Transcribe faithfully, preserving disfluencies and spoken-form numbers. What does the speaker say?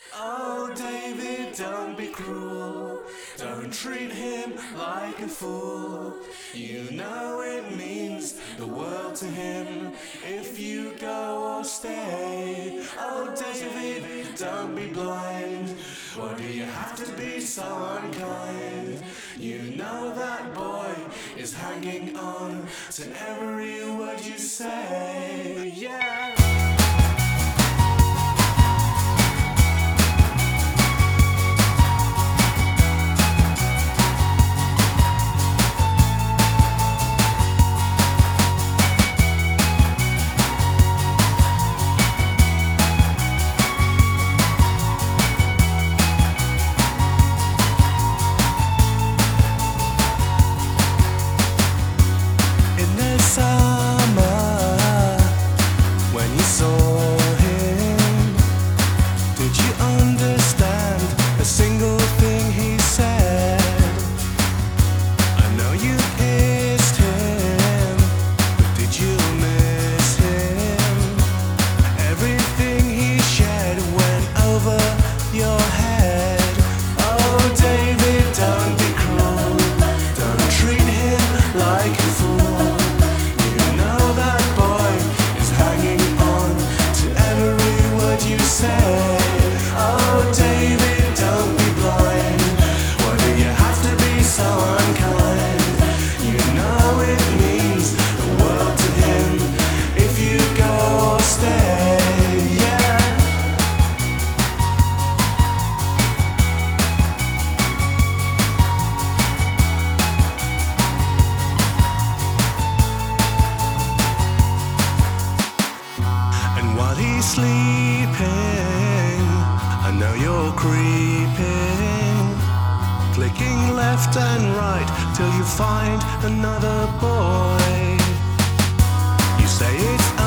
Oh, David, don't be cruel. Don't treat him like a fool. You know it means the world to him if you go or stay. Oh, David, don't be blind. Why do you have to be so unkind? You know that boy is hanging on to every word you say. Yeah. Sleeping, I know you're creeping, clicking left and right till you find another boy. You say it's